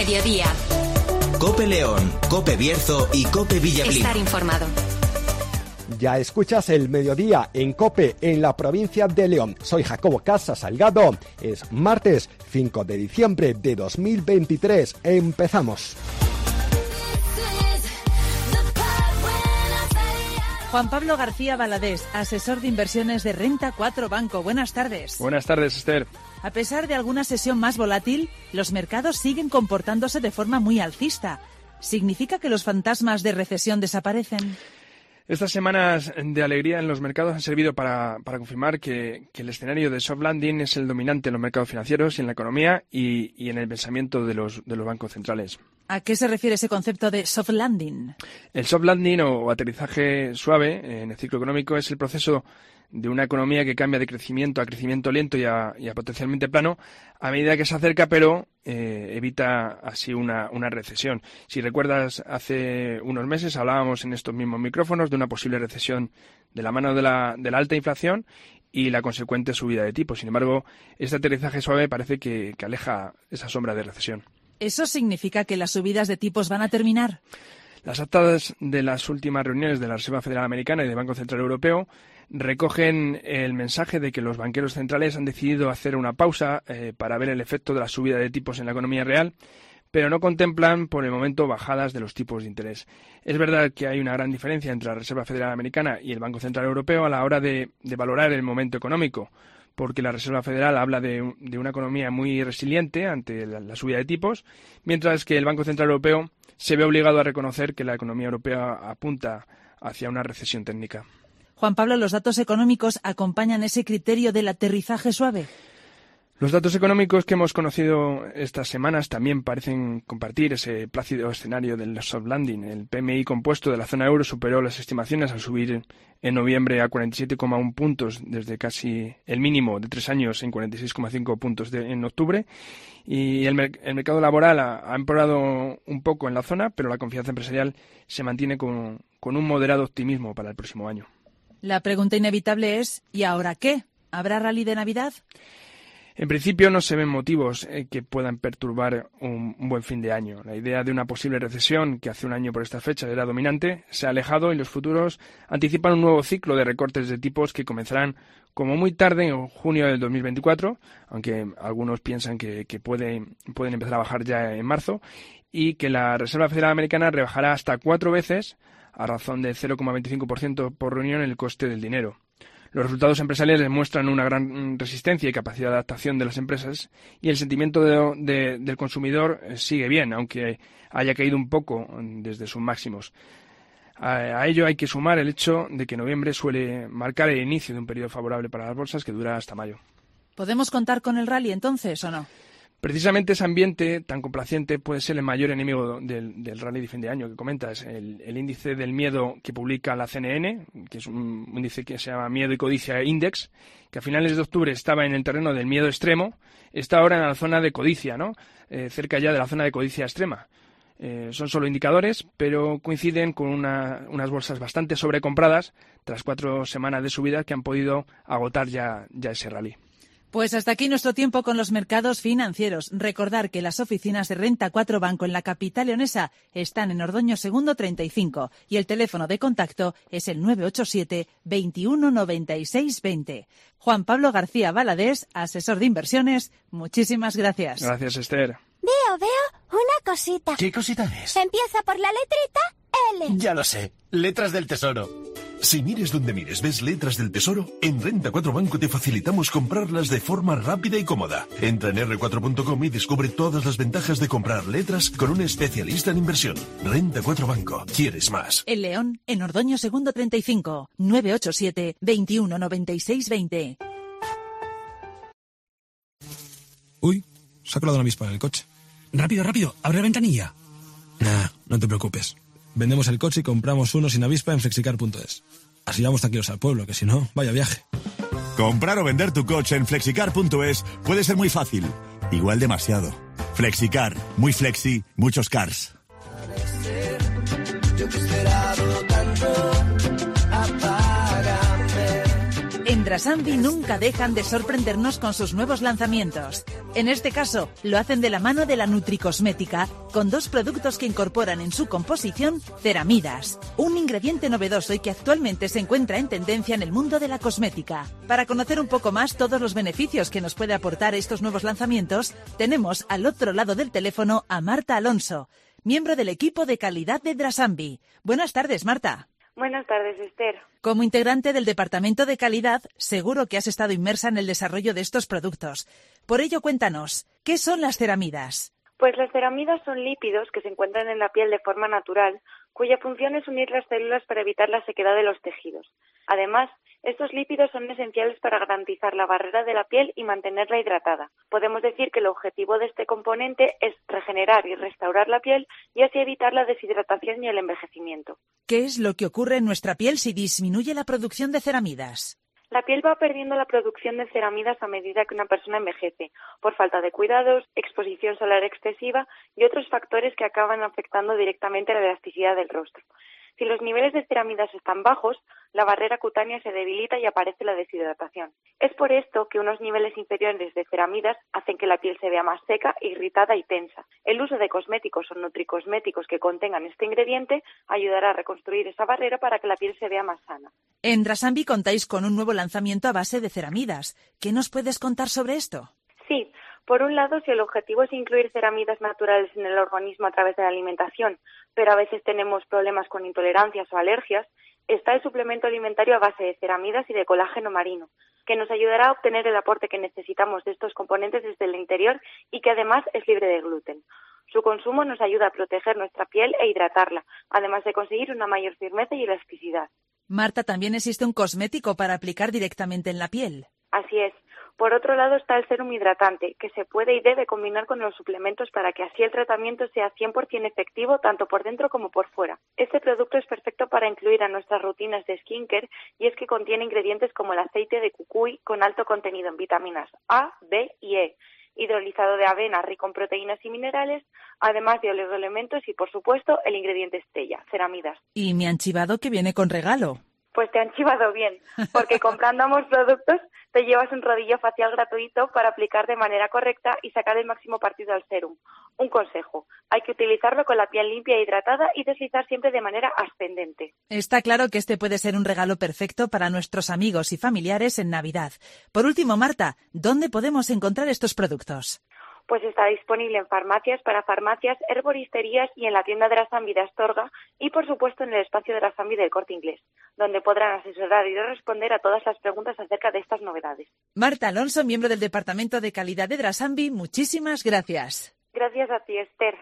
mediodía. COPE León, COPE Bierzo y COPE Villablin. Estar informado. Ya escuchas el mediodía en COPE en la provincia de León. Soy Jacobo Casa Salgado. Es martes 5 de diciembre de 2023. Empezamos. Juan Pablo García Valadés, asesor de inversiones de Renta 4 Banco. Buenas tardes. Buenas tardes, Esther. A pesar de alguna sesión más volátil, los mercados siguen comportándose de forma muy alcista. ¿Significa que los fantasmas de recesión desaparecen? Estas semanas de alegría en los mercados han servido para confirmar que el escenario de soft landing es el dominante en los mercados financieros y en la economía y en el pensamiento de los bancos centrales. ¿A qué se refiere ese concepto de soft landing? El soft landing o aterrizaje suave en el ciclo económico es el proceso de una economía que cambia de crecimiento a crecimiento lento y a potencialmente plano a medida que se acerca, pero evita así una recesión. Si recuerdas, hace unos meses hablábamos en estos mismos micrófonos de una posible recesión de la mano de la alta inflación y la consecuente subida de tipos. Sin embargo, este aterrizaje suave parece que aleja esa sombra de recesión. ¿Eso significa que las subidas de tipos van a terminar? Las actas de las últimas reuniones de la Reserva Federal Americana y del Banco Central Europeo recogen el mensaje de que los banqueros centrales han decidido hacer una pausa para ver el efecto de la subida de tipos en la economía real, pero no contemplan por el momento bajadas de los tipos de interés. Es verdad que hay una gran diferencia entre la Reserva Federal Americana y el Banco Central Europeo a la hora de valorar el momento económico, porque la Reserva Federal habla de una economía muy resiliente ante la subida de tipos, mientras que el Banco Central Europeo se ve obligado a reconocer que la economía europea apunta hacia una recesión técnica. Juan Pablo, ¿los datos económicos acompañan ese criterio del aterrizaje suave? Los datos económicos que hemos conocido estas semanas también parecen compartir ese plácido escenario del soft landing. El PMI compuesto de la zona euro superó las estimaciones al subir en noviembre a 47,1 puntos desde casi el mínimo de 3 años en 46,5 puntos en octubre. Y el mercado laboral ha empeorado un poco en la zona, pero la confianza empresarial se mantiene con un moderado optimismo para el próximo año. La pregunta inevitable es, ¿y ahora qué? ¿Habrá rally de Navidad? En principio no se ven motivos que puedan perturbar un buen fin de año. La idea de una posible recesión, que hace un año por esta fecha era dominante, se ha alejado y los futuros anticipan un nuevo ciclo de recortes de tipos que comenzarán como muy tarde en junio del 2024, aunque algunos piensan que pueden empezar a bajar ya en marzo, y que la Reserva Federal Americana rebajará hasta 4 veces, a razón de 0,25% por reunión, el coste del dinero. Los resultados empresariales muestran una gran resistencia y capacidad de adaptación de las empresas y el sentimiento del consumidor sigue bien, aunque haya caído un poco desde sus máximos. A ello hay que sumar el hecho de que noviembre suele marcar el inicio de un periodo favorable para las bolsas que dura hasta mayo. ¿Podemos contar con el rally entonces o no? Precisamente ese ambiente tan complaciente puede ser el mayor enemigo del rally de fin de año que comentas. El índice del miedo que publica la CNN, que es un índice que se llama Miedo y Codicia Index, que a finales de octubre estaba en el terreno del miedo extremo, está ahora en la zona de codicia, ¿no? Cerca ya de la zona de codicia extrema. Son solo indicadores, pero coinciden con unas bolsas bastante sobrecompradas tras 4 semanas de subida que han podido agotar ya ese rally. Pues hasta aquí nuestro tiempo con los mercados financieros. Recordar que las oficinas de Renta 4 Banco en la capital leonesa están en Ordoño Segundo 35 y el teléfono de contacto es el 987 21 96 20. Juan Pablo García Valadés, asesor de inversiones, muchísimas gracias. Gracias, Esther. Veo una cosita. ¿Qué cosita es? Empieza por la letrita L. Ya lo sé, letras del tesoro. Si mires donde mires ves letras del tesoro, en Renta 4 Banco te facilitamos comprarlas de forma rápida y cómoda. Entra en r4.com y descubre todas las ventajas de comprar letras con un especialista en inversión. Renta 4 Banco, ¿quieres más? En León, en Ordoño Segundo 35, 987 21 96 20. Uy, se ha colado una avispa en el coche. Rápido, abre la ventanilla. Nah, no te preocupes. Vendemos el coche y compramos uno sin avispa en flexicar.es. Así vamos tranquilos al pueblo, que si no, vaya viaje. Comprar o vender tu coche en flexicar.es puede ser muy fácil. Igual demasiado. Flexicar. Muy flexi, muchos cars. En Drasambi nunca dejan de sorprendernos con sus nuevos lanzamientos. En este caso, lo hacen de la mano de la Nutricosmética, con 2 productos que incorporan en su composición ceramidas, un ingrediente novedoso y que actualmente se encuentra en tendencia en el mundo de la cosmética. Para conocer un poco más todos los beneficios que nos puede aportar estos nuevos lanzamientos, tenemos al otro lado del teléfono a Marta Alonso, miembro del equipo de calidad de Drasambi. Buenas tardes, Marta. Buenas tardes, Esther. Como integrante del Departamento de Calidad, seguro que has estado inmersa en el desarrollo de estos productos. Por ello, cuéntanos, ¿qué son las ceramidas? Pues las ceramidas son lípidos que se encuentran en la piel de forma natural, cuya función es unir las células para evitar la sequedad de los tejidos. Además, estos lípidos son esenciales para garantizar la barrera de la piel y mantenerla hidratada. Podemos decir que el objetivo de este componente es regenerar y restaurar la piel y así evitar la deshidratación y el envejecimiento. ¿Qué es lo que ocurre en nuestra piel si disminuye la producción de ceramidas? La piel va perdiendo la producción de ceramidas a medida que una persona envejece, por falta de cuidados, exposición solar excesiva y otros factores que acaban afectando directamente la elasticidad del rostro. Si los niveles de ceramidas están bajos, la barrera cutánea se debilita y aparece la deshidratación. Es por esto que unos niveles inferiores de ceramidas hacen que la piel se vea más seca, irritada y tensa. El uso de cosméticos o nutricosméticos que contengan este ingrediente ayudará a reconstruir esa barrera para que la piel se vea más sana. En Drasambi contáis con un nuevo lanzamiento a base de ceramidas. ¿Qué nos puedes contar sobre esto? Sí. Por un lado, si el objetivo es incluir ceramidas naturales en el organismo a través de la alimentación, pero a veces tenemos problemas con intolerancias o alergias, está el suplemento alimentario a base de ceramidas y de colágeno marino, que nos ayudará a obtener el aporte que necesitamos de estos componentes desde el interior y que además es libre de gluten. Su consumo nos ayuda a proteger nuestra piel e hidratarla, además de conseguir una mayor firmeza y elasticidad. Marta, ¿también existe un cosmético para aplicar directamente en la piel? Así es. Por otro lado está el sérum hidratante, que se puede y debe combinar con los suplementos para que así el tratamiento sea 100% efectivo tanto por dentro como por fuera. Este producto es perfecto para incluir a nuestras rutinas de skincare y es que contiene ingredientes como el aceite de cucuy con alto contenido en vitaminas A, B y E, hidrolizado de avena rico en proteínas y minerales, además de oligoelementos y, por supuesto, el ingrediente estrella, ceramidas. Y me han chivado que viene con regalo. Pues te han chivado bien, porque comprando ambos productos te llevas un rodillo facial gratuito para aplicar de manera correcta y sacar el máximo partido al sérum. Un consejo, hay que utilizarlo con la piel limpia e hidratada y deslizar siempre de manera ascendente. Está claro que este puede ser un regalo perfecto para nuestros amigos y familiares en Navidad. Por último, Marta, ¿dónde podemos encontrar estos productos? Pues está disponible en farmacias, para farmacias, herboristerías y en la tienda Drasambi de Astorga y, por supuesto, en el espacio Drasambi del Corte Inglés, donde podrán asesorar y responder a todas las preguntas acerca de estas novedades. Marta Alonso, miembro del Departamento de Calidad de Drasambi, muchísimas gracias. Gracias a ti, Esther.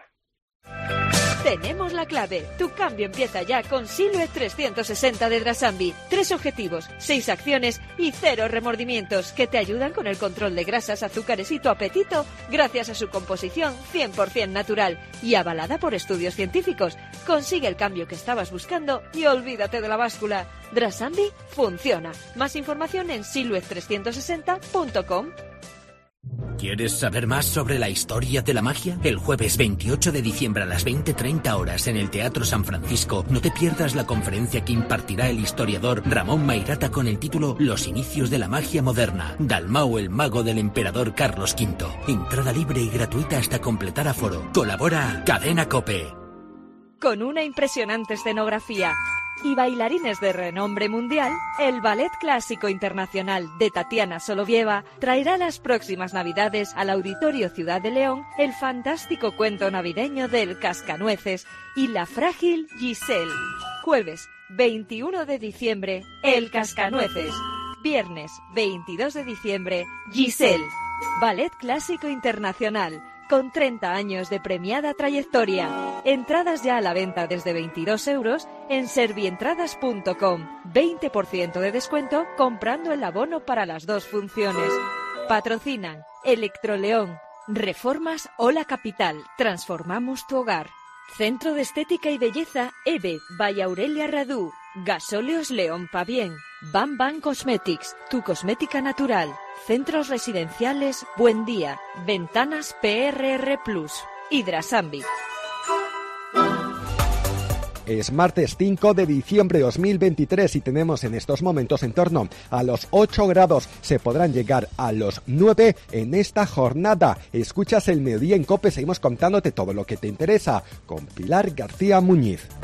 Tenemos la clave. Tu cambio empieza ya con Silhouette 360 de Drasambi. 3 objetivos, 6 acciones y 0 remordimientos que te ayudan con el control de grasas, azúcares y tu apetito gracias a su composición 100% natural y avalada por estudios científicos. Consigue el cambio que estabas buscando y olvídate de la báscula. Drasambi funciona. Más información en silhouette360.com. ¿Quieres saber más sobre la historia de la magia? El jueves 28 de diciembre a las 20:30 horas en el Teatro San Francisco, no te pierdas la conferencia que impartirá el historiador Ramón Mairata con el título Los inicios de la magia moderna, Dalmau el mago del emperador Carlos V. Entrada libre y gratuita hasta completar aforo. Colabora Cadena COPE. Con una impresionante escenografía y bailarines de renombre mundial, el Ballet Clásico Internacional de Tatiana Solovieva traerá las próximas Navidades al Auditorio Ciudad de León el fantástico cuento navideño del Cascanueces y la frágil Giselle. Jueves 21 de diciembre, el Cascanueces. Viernes 22 de diciembre, Giselle. Ballet Clásico Internacional, con 30 años de premiada trayectoria. Entradas ya a la venta desde 22 euros en servientradas.com. 20% de descuento comprando el abono para las 2 funciones. Patrocinan Electroleón, Reformas Ola Capital. Transformamos tu hogar. Centro de Estética y Belleza EVE, Valle Aurelia Radú. Gasóleos León Pavien. Bam Bam Cosmetics, tu cosmética natural. Centros residenciales Buen Día. Ventanas PRR Plus. Y Drasambi. Es martes 5 de diciembre de 2023 y tenemos en estos momentos en torno a los 8 grados. Se podrán llegar a los 9 en esta jornada. Escuchas el Mediodía en COPE, seguimos contándote todo lo que te interesa con Pilar García Muñiz.